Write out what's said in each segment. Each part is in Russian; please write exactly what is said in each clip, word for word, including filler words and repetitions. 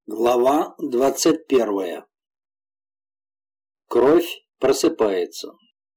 Глава двадцать первая. Кровь просыпается.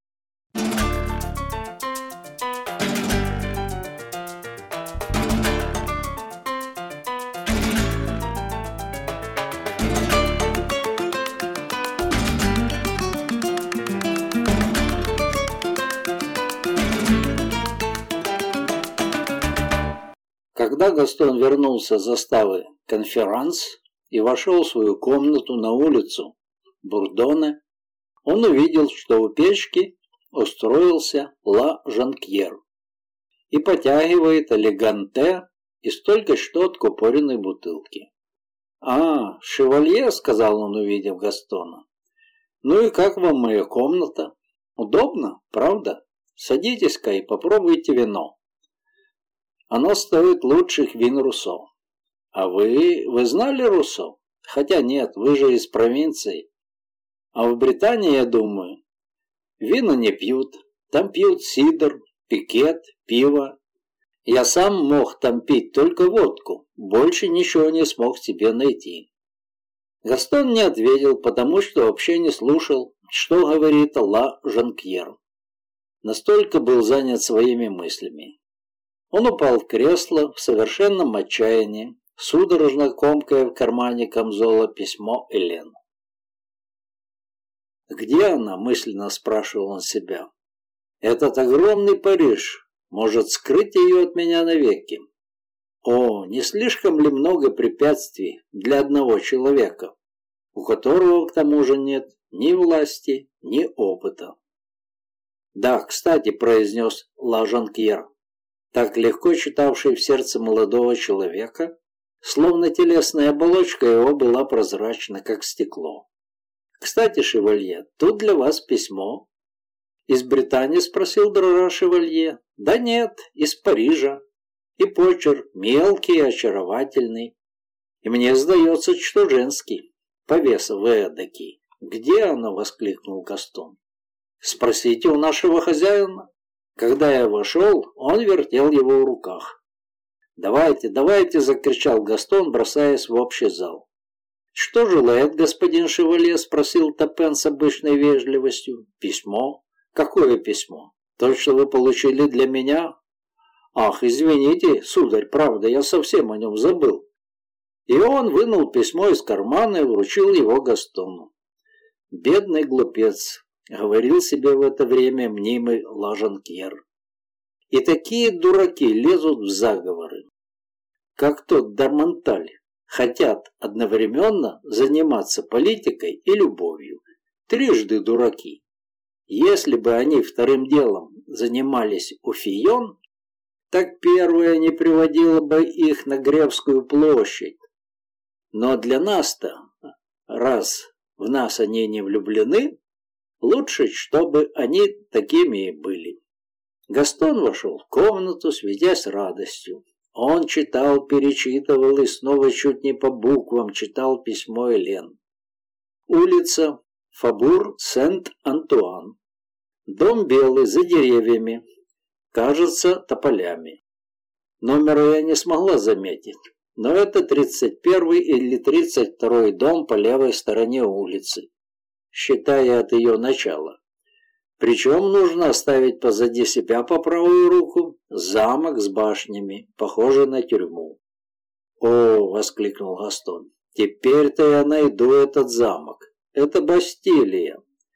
Когда Гастон вернулся с заставы «Конферанс» и вошел в свою комнату на улицу Бурдоне, он увидел, что у печки устроился Ла Жанкьер и потягивает элеганте из только что откупоренной бутылки. «А, шевалье», — сказал он, увидев Гастона. «Ну и как вам моя комната? Удобно, правда? Садитесь-ка и попробуйте вино. Оно стоит лучших вин Руссо. А вы, вы знали Руссо? Хотя нет, вы же из провинции. А в Британии, я думаю, вина не пьют. Там пьют сидр, пикет, пиво. Я сам мог там пить только водку. Больше ничего не смог себе найти». Гастон не ответил, потому что вообще не слушал, что говорит Ла Жанкьер. Настолько был занят своими мыслями. Он упал в кресло в совершенном отчаянии, судорожно комкая в кармане камзола письмо Элен. «Где она?» – мысленно спрашивал он себя. «Этот огромный Париж может скрыть ее от меня навеки. О, не слишком ли много препятствий для одного человека, у которого к тому же нет ни власти, ни опыта?» «Да, кстати», – произнес Ла Жанкьер, так легко читавший в сердце молодого человека, словно телесная оболочка его была прозрачна, как стекло. «Кстати, шевалье, тут для вас письмо». «Из Британии?» — спросил дрожа шевалье. «Да нет, из Парижа. И почерк мелкий и очаровательный. И мне сдается, что женский. Повеса вы эдакий». «Где оно?» — воскликнул Гастон. «Спросите у нашего хозяина». Когда я вошел, он вертел его в руках. «Давайте, давайте!» — закричал Гастон, бросаясь в общий зал. «Что желает господин шевалье?» — спросил Топен с обычной вежливостью. «Письмо? Какое письмо? То, что вы получили для меня?» «Ах, извините, сударь, правда, я совсем о нем забыл». И он вынул письмо из кармана и вручил его Гастону. «Бедный глупец», — говорил себе в это время мнимый Ла Жанкьер. «И такие дураки лезут в заговоры, как тот Дармонталь, хотят одновременно заниматься политикой и любовью. Трижды дураки. Если бы они вторым делом занимались у Фийон, так первое не приводило бы их на Гревскую площадь. Но для нас-то, раз в нас они не влюблены, лучше, чтобы они такими и были». Гастон вошел в комнату, светясь радостью. Он читал, перечитывал и снова чуть не по буквам читал письмо Элен. Улица Фабур Сент-Антуан. Дом белый, за деревьями. Кажется, тополями. Номера я не смогла заметить, но это тридцать первый или тридцать второй дом по левой стороне улицы, считая от ее начала. Причем нужно оставить позади себя по правую руку замок с башнями, похожий на тюрьму. «О!» — воскликнул Гастон. «Теперь-то я найду этот замок. Это Бастилия».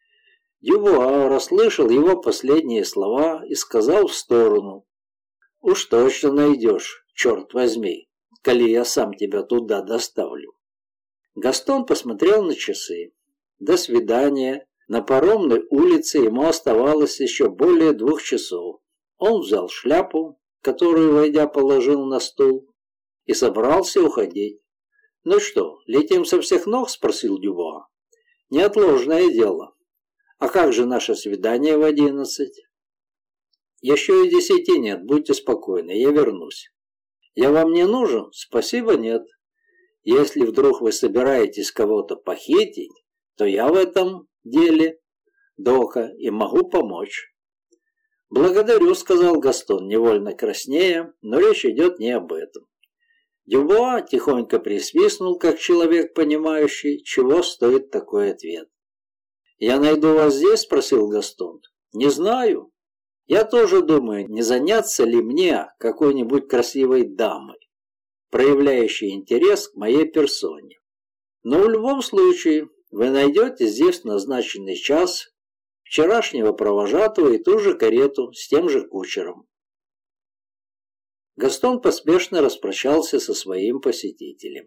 Дюбуа расслышал его последние слова и сказал в сторону: «Уж точно найдешь, черт возьми, коли я сам тебя туда доставлю». Гастон посмотрел на часы. До свидания. На Паромной улице ему оставалось еще более двух часов. Он взял шляпу, которую, войдя, положил на стул, и собрался уходить. «Ну что, летим со всех ног?» — спросил Дюбуа. «Неотложное дело. А как же наше свидание в одиннадцать?» «Еще и десяти нет, будьте спокойны, я вернусь». «Я вам не нужен?» «Спасибо, нет. Если вдруг вы собираетесь кого-то похитить, то я в этом деле дока и могу помочь». «Благодарю», — сказал Гастон, невольно краснея, но речь идет не об этом. Дюбуа тихонько присвистнул, как человек, понимающий, чего стоит такой ответ. «Я найду вас здесь?» – спросил Гастон. «Не знаю. Я тоже думаю, не заняться ли мне какой-нибудь красивой дамой, проявляющей интерес к моей персоне. Но в любом случае вы найдете здесь в назначенный час вчерашнего провожатого и ту же карету с тем же кучером». Гастон поспешно распрощался со своим посетителем.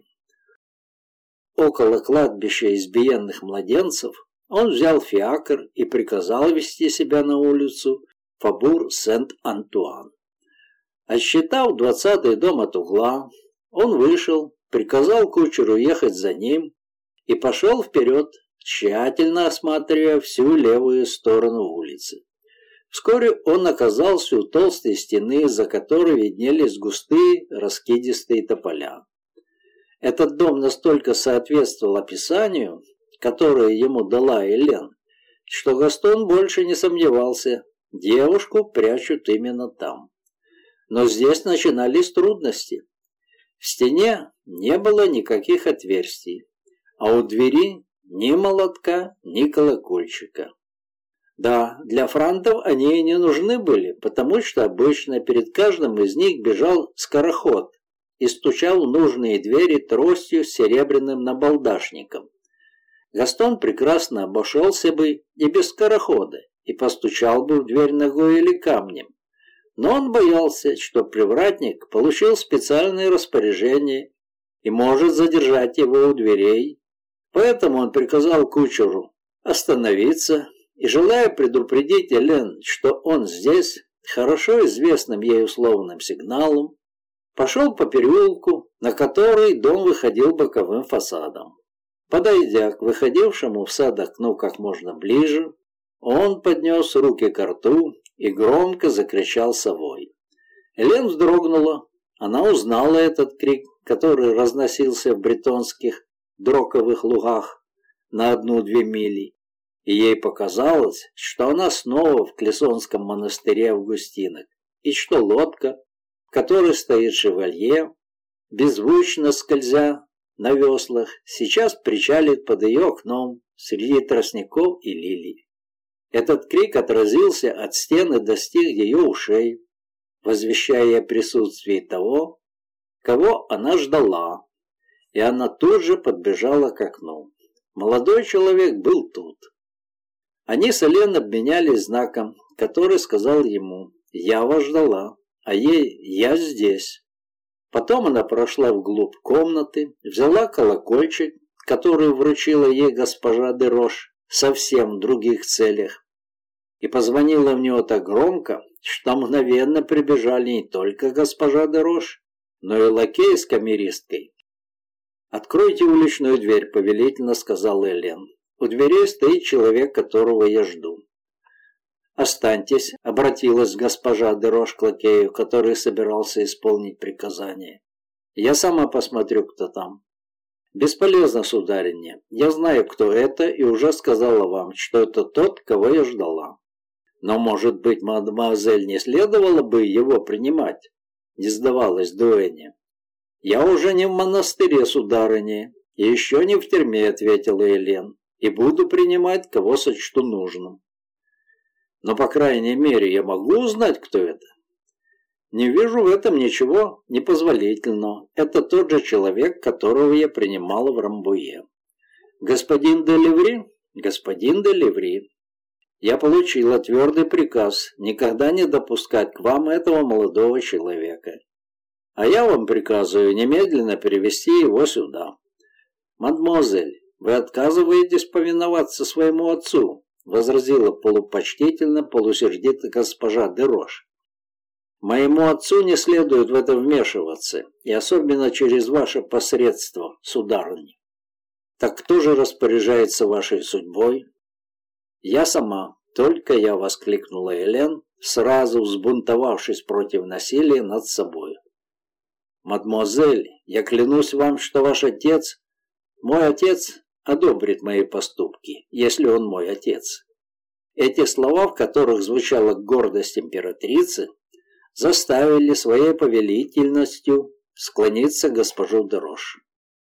Около кладбища избиенных младенцев он взял фиакр и приказал вести себя на улицу Фабур Сент-Антуан. Отсчитав двадцатый дом от угла, он вышел, приказал кучеру ехать за ним и пошел вперед, тщательно осматривая всю левую сторону улицы. Вскоре он оказался у толстой стены, за которой виднелись густые раскидистые тополя. Этот дом настолько соответствовал описанию, которое ему дала Элен, что Гастон больше не сомневался, девушку прячут именно там. Но здесь начинались трудности. В стене не было никаких отверстий, а у двери ни молотка, ни колокольчика. Да, для франтов они и не нужны были, потому что обычно перед каждым из них бежал скороход и стучал в нужные двери тростью с серебряным набалдашником. Гастон прекрасно обошелся бы и без скорохода, и постучал бы в дверь ногой или камнем. Но он боялся, что привратник получил специальное распоряжение и может задержать его у дверей. Поэтому он приказал кучеру остановиться и, желая предупредить Элен, что он здесь, хорошо известным ей условным сигналом, пошел по переулку, на который дом выходил боковым фасадом. Подойдя к выходившему в сад окну как можно ближе, он поднес руки к рту и громко закричал совой. Элен вздрогнула. Она узнала этот крик, который разносился в бретонских дроковых лугах на одну-две мили, и ей показалось, что она снова в Клессонском монастыре Августинок, и что лодка, в которой стоит шевалье, беззвучно скользя на веслах, сейчас причалит под ее окном среди тростников и лилий. Этот крик отразился от стены, достиг ее ушей, возвещая о присутствии того, кого она ждала, и она тут же подбежала к окну. Молодой человек был тут. Они с Элен обменялись знаком, который сказал ему «Я вас ждала», а ей «Я здесь». Потом она прошла вглубь комнаты, взяла колокольчик, который вручила ей госпожа де Рош, совсем в других целях, и позвонила в него так громко, что мгновенно прибежали не только госпожа де Рош, но и лакей с камеристкой. «Откройте уличную дверь», — повелительно сказала Элен. «У дверей стоит человек, которого я жду». «Останьтесь», — обратилась госпожа де Рош к лакею, который собирался исполнить приказание. «Я сама посмотрю, кто там». «Бесполезно, сударыня. Я знаю, кто это, и уже сказала вам, что это тот, кого я ждала». «Но, может быть, мадемуазель, не следовало бы его принимать?» — не сдавалась Дуэня. «Я уже не в монастыре, сударыня, и еще не в тюрьме», — ответила Элен, «и буду принимать, кого сочту нужным». «Но, по крайней мере, я могу узнать, кто это?» «Не вижу в этом ничего непозволительного. Это тот же человек, которого я принимала в Рамбуе». «Господин де Ливри?» «Господин де Ливри. Я получила твердый приказ никогда не допускать к вам этого молодого человека. А я вам приказываю немедленно перевести его сюда». «Мадемуазель, вы отказываетесь повиноваться своему отцу», — возразила полупочтительно, полусердито госпожа де Рош. «Моему отцу не следует в это вмешиваться, и особенно через ваше посредство, сударыня». «Так кто же распоряжается вашей судьбой?» «Я сама, только я», — воскликнула Элен, сразу взбунтовавшись против насилия над собой. «Мадемуазель, я клянусь вам, что ваш отец, мой отец, одобрит мои поступки, если он мой отец». Эти слова, в которых звучала гордость императрицы, заставили своей повелительностью склониться к госпожу Дерош.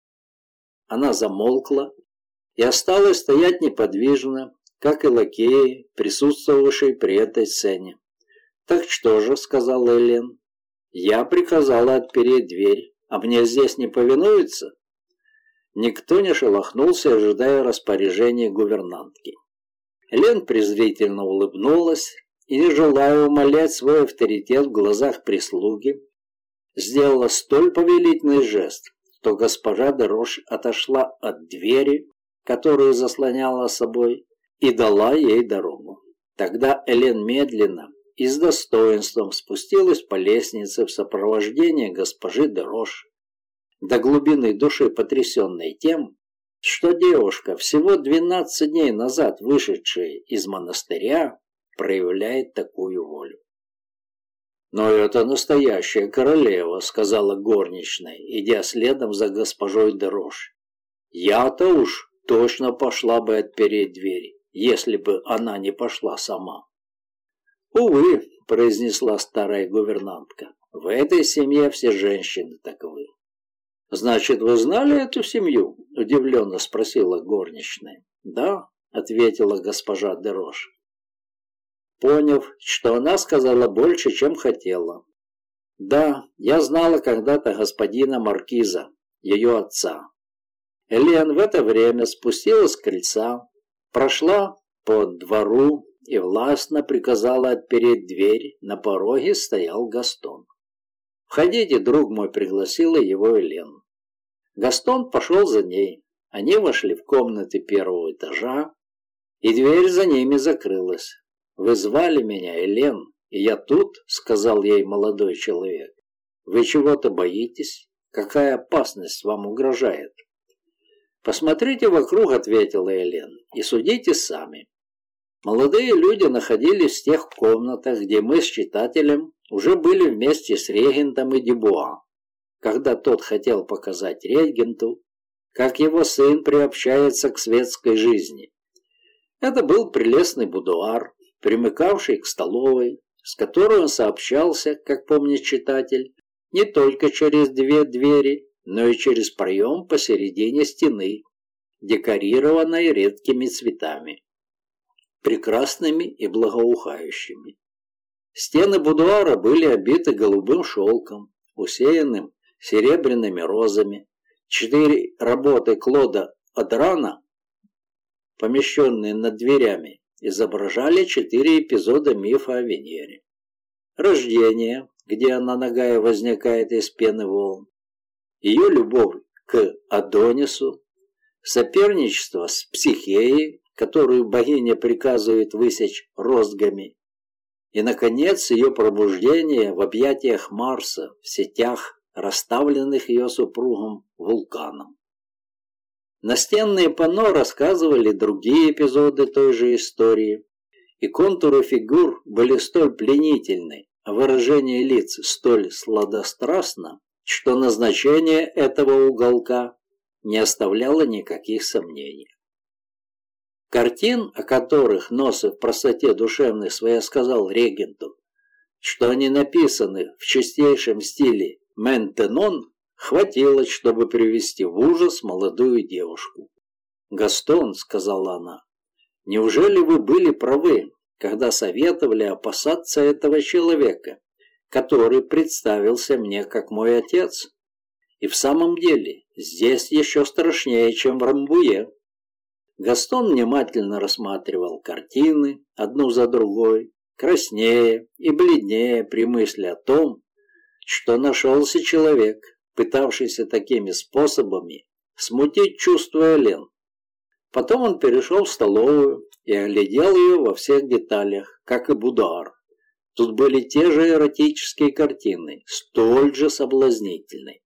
Она замолкла и осталась стоять неподвижно, как и лакеи, присутствовавшие при этой сцене. «Так что же?» — сказала Элен. «Я приказала отпереть дверь, а мне здесь не повинуются?» Никто не шелохнулся, ожидая распоряжения гувернантки. Элен презрительно улыбнулась и, не желая умалять свой авторитет в глазах прислуги, сделала столь повелительный жест, что госпожа Дерош отошла от двери, которую заслоняла собой, и дала ей дорогу. Тогда Элен медленно и с достоинством спустилась по лестнице в сопровождении госпожи Дерош, до глубины души потрясенной тем, что девушка, всего двенадцать дней назад вышедшая из монастыря, проявляет такую волю. «Но это настоящая королева», — сказала горничная, идя следом за госпожой Дерош. «Я-то уж точно пошла бы отпереть дверь, если бы она не пошла сама». «Увы», — произнесла старая гувернантка, — «в этой семье все женщины таковы». «Значит, вы знали эту семью?» — удивленно спросила горничная. «Да», — ответила госпожа Дерош, поняв, что она сказала больше, чем хотела. «Да, я знала когда-то господина Маркиза, ее отца». Элен в это время спустилась с крыльца, прошла по двору и властно приказала отпереть дверь. На пороге стоял Гастон. «Входите, друг мой», — пригласила его Элен. Гастон пошел за ней. Они вошли в комнаты первого этажа, и дверь за ними закрылась. «Вы звали меня, Элен, и я тут», — сказал ей молодой человек. «Вы чего-то боитесь? Какая опасность вам угрожает?» «Посмотрите вокруг», — ответила Элен, — «и судите сами». Молодые люди находились в тех комнатах, где мы с читателем уже были вместе с регентом и Дюбуа, когда тот хотел показать регенту, как его сын приобщается к светской жизни. Это был прелестный будуар, примыкавший к столовой, с которой он сообщался, как помнит читатель, не только через две двери, но и через проем посередине стены, декорированной редкими цветами, прекрасными и благоухающими. Стены будуара были обиты голубым шелком, усеянным серебряными розами. Четыре работы Клода Адрана, помещенные над дверями, изображали четыре эпизода мифа о Венере. Рождение, где она нагая возникает из пены волн, ее любовь к Адонису, соперничество с Психеей, которую богиня приказывает высечь розгами, и, наконец, ее пробуждение в объятиях Марса, в сетях, расставленных ее супругом Вулканом. Настенные панно рассказывали другие эпизоды той же истории, и контуры фигур были столь пленительны, а выражение лиц столь сладострастно, что назначение этого уголка не оставляло никаких сомнений. Картин, о которых Носов в простоте душевной своей сказал регенту, что они написаны в чистейшем стиле Ментенон, хватило, чтобы привести в ужас молодую девушку. «Гастон», — сказала она, — «неужели вы были правы, когда советовали опасаться этого человека, который представился мне как мой отец? И в самом деле здесь еще страшнее, чем в Рамбуе». Гастон внимательно рассматривал картины, одну за другой, краснее и бледнее при мысли о том, что нашелся человек, пытавшийся такими способами смутить чувства Элен. Потом он перешел в столовую и оглядел ее во всех деталях, как и будуар. Тут были те же эротические картины, столь же соблазнительные.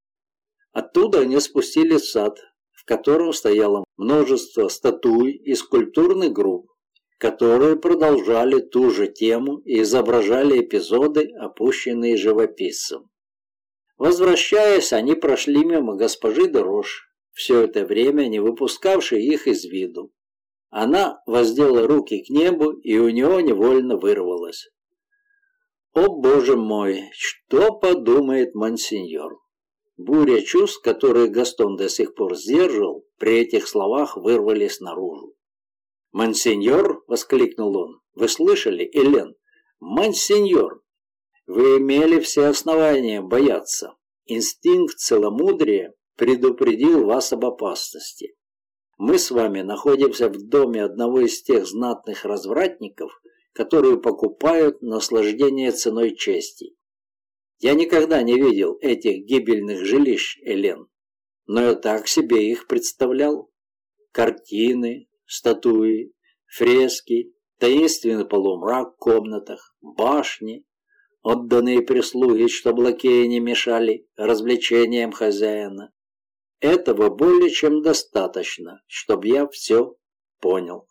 Оттуда они спустились в сад, в котором стояло множество статуй и скульптурных групп, которые продолжали ту же тему и изображали эпизоды, опущенные живописцем. Возвращаясь, они прошли мимо госпожи Дерош, все это время не выпускавшей их из виду. Она воздела руки к небу, и у него невольно вырвалось: «О, Боже мой, что подумает монсеньор?» Буря чувств, которые Гастон до сих пор сдерживал, при этих словах вырвались наружу. «Монсеньор!» — воскликнул он. «Вы слышали, Элен? Монсеньор! Вы имели все основания бояться. Инстинкт целомудрия предупредил вас об опасности. Мы с вами находимся в доме одного из тех знатных развратников, которые покупают наслаждение ценой чести. Я никогда не видел этих гибельных жилищ, Элен, но я так себе их представлял. Картины, статуи, фрески, таинственный полумрак в комнатах, башни, отданные прислуги, чтобы лакеи не мешали развлечениям хозяина. Этого более чем достаточно, чтобы я все понял.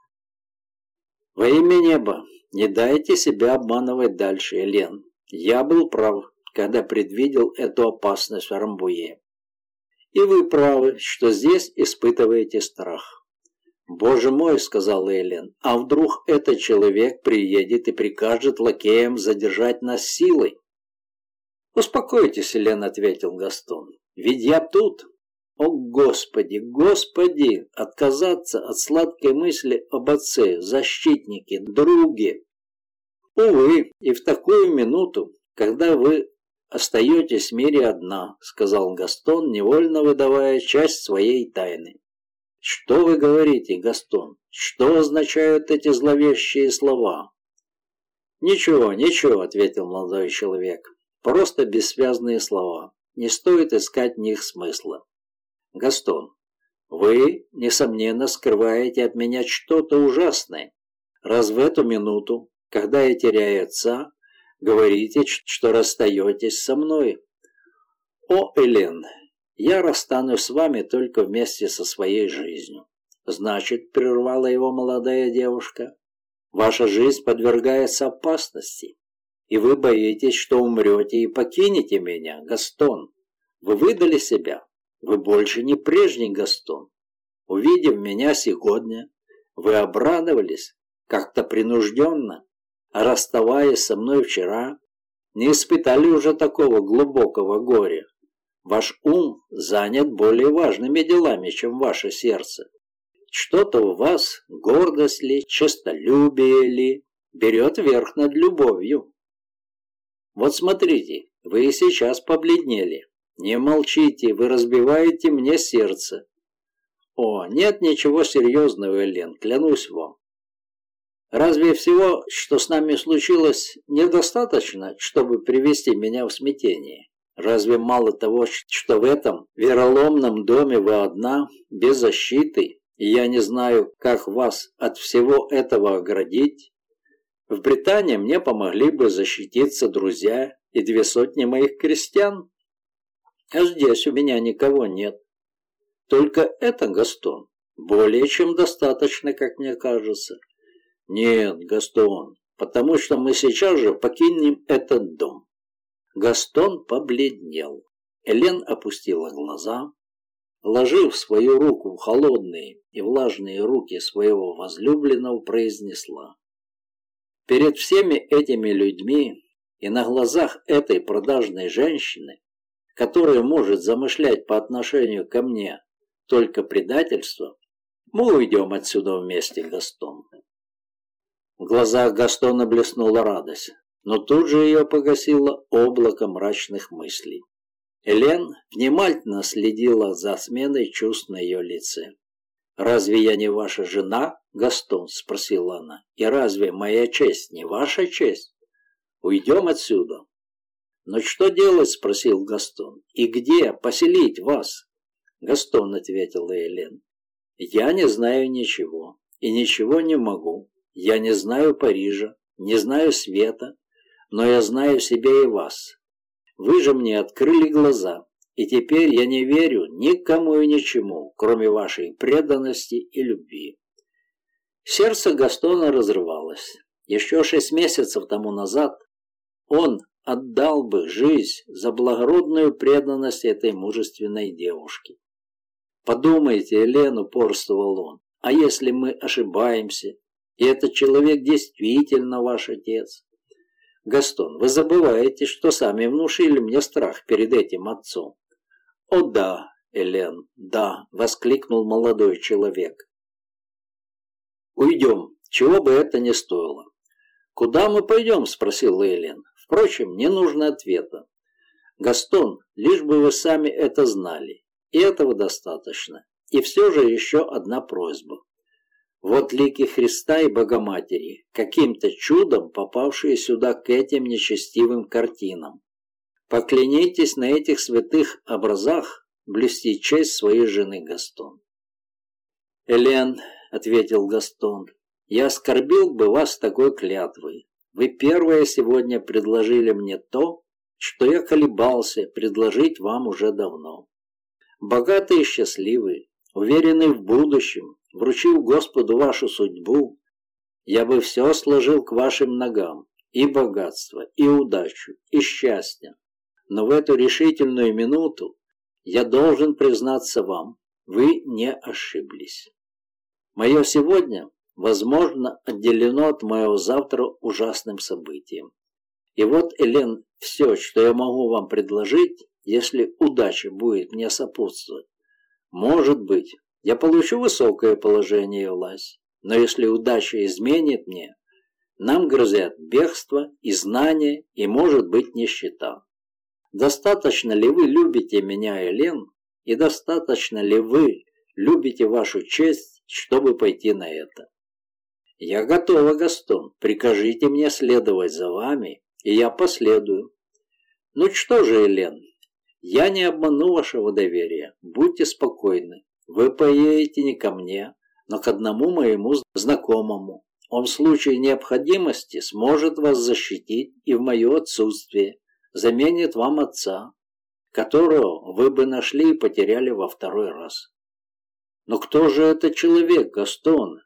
Во имя неба, не дайте себя обманывать дальше, Элен. Я был прав, когда предвидел эту опасность в Рамбуе. И вы правы, что здесь испытываете страх. «Боже мой», — сказал Элен, — «а вдруг этот человек приедет и прикажет лакеям задержать нас силой?» «Успокойтесь, Элен», — ответил Гастон, — «ведь я тут». О, Господи, Господи, отказаться от сладкой мысли об отце, защитнике, друге. Увы, и в такую минуту, когда вы остаетесь в мире одна, — сказал Гастон, невольно выдавая часть своей тайны. «Что вы говорите, Гастон? Что означают эти зловещие слова?» «Ничего, ничего», — ответил молодой человек. «Просто бессвязные слова. Не стоит искать в них смысла. Гастон, вы, несомненно, скрываете от меня что-то ужасное. Раз в эту минуту, когда я теряю отца, говорите, что расстаетесь со мной. О, Элен, я расстанусь с вами только вместе со своей жизнью». «Значит, — прервала его молодая девушка, — ваша жизнь подвергается опасности, и вы боитесь, что умрете и покинете меня, Гастон. Вы выдали себя. Вы больше не прежний Гастон. Увидев меня сегодня, вы обрадовались, как-то принужденно, а расставаясь со мной вчера, не испытали уже такого глубокого горя. Ваш ум занят более важными делами, чем ваше сердце. Что-то у вас, гордость ли, честолюбие ли, берет верх над любовью. Вот смотрите, вы и сейчас побледнели. Не молчите, вы разбиваете мне сердце. О, нет ничего серьезного, Элен, клянусь вам. Разве всего, что с нами случилось, недостаточно, чтобы привести меня в смятение? Разве мало того, что в этом вероломном доме вы одна, без защиты, и я не знаю, как вас от всего этого оградить? В Британии мне помогли бы защититься друзья и две сотни моих крестьян. А здесь у меня никого нет. Только это, Гастон, более чем достаточно, как мне кажется. Нет, Гастон, потому что мы сейчас же покинем этот дом. Гастон побледнел. Элен опустила глаза, ложив свою руку в холодные и влажные руки своего возлюбленного, произнесла: «Перед всеми этими людьми и на глазах этой продажной женщины, которая может замышлять по отношению ко мне только предательство, мы уйдем отсюда вместе, Гастон». В глазах Гастона блеснула радость, но тут же ее погасило облако мрачных мыслей. Элен внимательно следила за сменой чувств на ее лице. «Разве я не ваша жена, Гастон?» — спросила она. «И разве моя честь не ваша честь? Уйдем отсюда». «Но что делать?» — спросил Гастон. «И где поселить вас?» «Гастон», — ответила Элен, — «я не знаю ничего и ничего не могу. Я не знаю Парижа, не знаю света, но я знаю себя и вас. Вы же мне открыли глаза, и теперь я не верю никому и ничему, кроме вашей преданности и любви». Сердце Гастона разрывалось. Еще шесть месяцев тому назад он отдал бы жизнь за благородную преданность этой мужественной девушки. «Подумайте, Элен», — упорствовал он, — «а если мы ошибаемся, и этот человек действительно ваш отец? Гастон, вы забываете, что сами внушили мне страх перед этим отцом. «О да, Элен, да!» — воскликнул молодой человек. «Уйдем, чего бы это ни стоило». «Куда мы пойдем?» — спросила Элен. Впрочем, не нужно ответа. «Гастон, лишь бы вы сами это знали. И этого достаточно. И все же еще одна просьба. Вот лики Христа и Богоматери, каким-то чудом попавшие сюда к этим нечестивым картинам. Поклянитесь на этих святых образах блюсти честь своей жены, Гастон». «Элен», — ответил Гастон, — «я оскорбил бы вас такой клятвой. Вы первая сегодня предложили мне то, что я колебался предложить вам уже давно. Богатые и счастливые, уверенные в будущем, вручив Господу вашу судьбу, я бы все сложил к вашим ногам, и богатство, и удачу, и счастье. Но в эту решительную минуту я должен признаться вам, вы не ошиблись. Мое сегодня, возможно, отделено от моего завтра ужасным событием. И вот, Элен, все, что я могу вам предложить, если удача будет мне сопутствовать. Может быть, я получу высокое положение и власть, но если удача изменит мне, нам грозят бегство, изгнание и, может быть, нищета. Достаточно ли вы любите меня, Элен, и достаточно ли вы любите вашу честь, чтобы пойти на это? Я готова, Гастон, прикажите мне следовать за вами, и я последую. Ну что же, Элен, я не обману вашего доверия, будьте спокойны. Вы поедете не ко мне, но к одному моему знакомому. Он в случае необходимости сможет вас защитить и в мое отсутствие заменит вам отца, которого вы бы нашли и потеряли во второй раз. Но кто же этот человек, Гастон?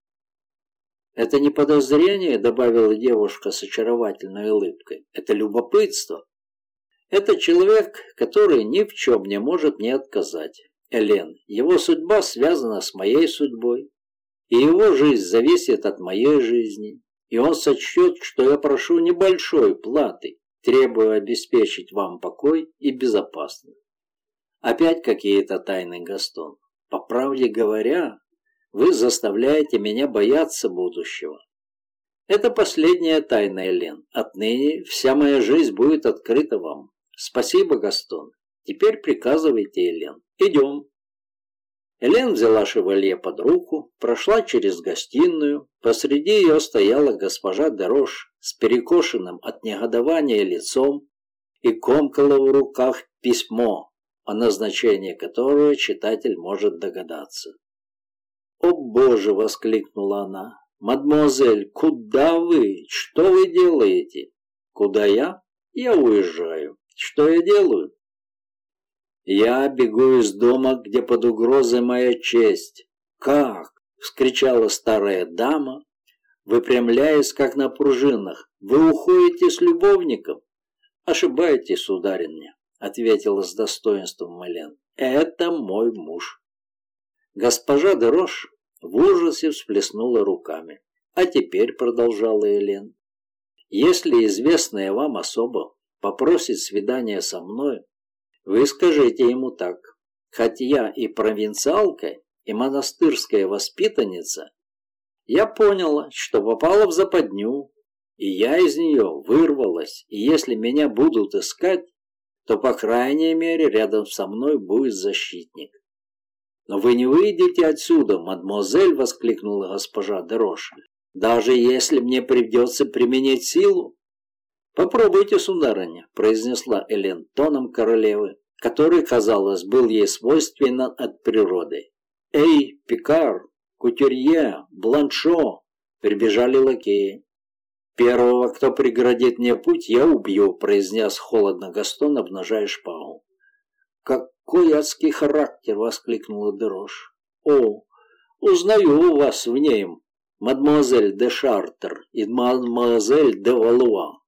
Это не подозрение, добавила девушка с очаровательной улыбкой, это любопытство. Это человек, который ни в чем не может мне отказать. Элен, его судьба связана с моей судьбой, и его жизнь зависит от моей жизни, и он сочтет, что я прошу небольшой платы, требуя обеспечить вам покой и безопасность. Опять какие-то тайны, Гастон. По правде говоря, вы заставляете меня бояться будущего. Это последняя тайна, Элен. Отныне вся моя жизнь будет открыта вам. Спасибо, Гастон. Теперь приказывайте, Элен. Идем. Элен взяла шевалье под руку, прошла через гостиную. Посреди ее стояла госпожа де Рош с перекошенным от негодования лицом и комкала в руках письмо, о назначении которого читатель может догадаться. «О Боже!» — воскликнула она. «Мадемуазель, куда вы? Что вы делаете?» «Куда я? Я уезжаю. Что я делаю?» «Я бегу из дома, где под угрозой моя честь». «Как?» — вскричала старая дама, выпрямляясь, как на пружинах. «Вы уходите с любовником?» «Ошибаетесь, сударыня», — ответила с достоинством Элен. «Это мой муж». Госпожа де Рош в ужасе всплеснула руками. «А теперь», — продолжала Элен, — «если известная вам особа попросит свидания со мной, вы скажите ему так: хоть я и провинциалка, и монастырская воспитанница, я поняла, что попала в западню, и я из нее вырвалась, и если меня будут искать, то, по крайней мере, рядом со мной будет защитник». «Но вы не выйдете отсюда, мадемуазель!» — воскликнула госпожа де Рош. «Даже если мне придется применить силу?» «Попробуйте, сударыня», — произнесла Элен тоном королевы, который, казалось, был ей свойственен от природы. «Эй, Пикар, Кутюрье, Бланшо!» — прибежали лакеи. «Первого, кто преградит мне путь, я убью», — произнес холодно Гастон, обнажая шпагу. «Какой адский характер!» — воскликнула де Рош. «О, узнаю у вас в ней мадемуазель де Шартер и мадемуазель де Валуа».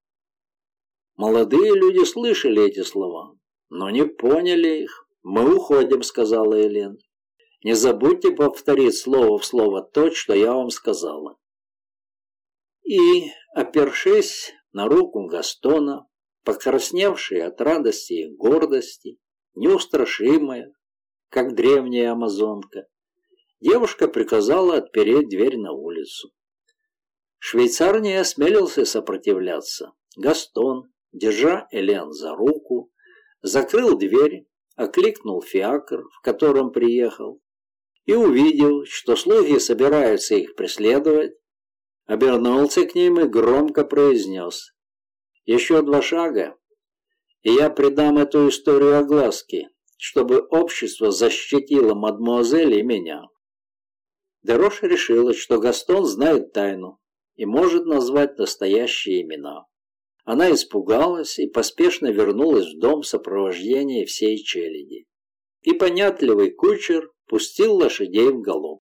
Молодые люди слышали эти слова, но не поняли их. «Мы уходим», — сказала Элен. «Не забудьте повторить слово в слово то, что я вам сказала». И, опершись на руку Гастона, покрасневший от радости и гордости, неустрашимая, как древняя амазонка, девушка приказала отпереть дверь на улицу. Швейцар не осмелился сопротивляться. Гастон, держа Элен за руку, закрыл дверь, окликнул фиакр, в котором приехал, и увидел, что слуги собираются их преследовать, обернулся к ним и громко произнес: «Еще два шага, и я придам эту историю огласке, чтобы общество защитило мадемуазель и меня». Дерош решила, что Гастон знает тайну и может назвать настоящие имена. Она испугалась и поспешно вернулась в дом в сопровождении всей челяди. И понятливый кучер пустил лошадей в галоп.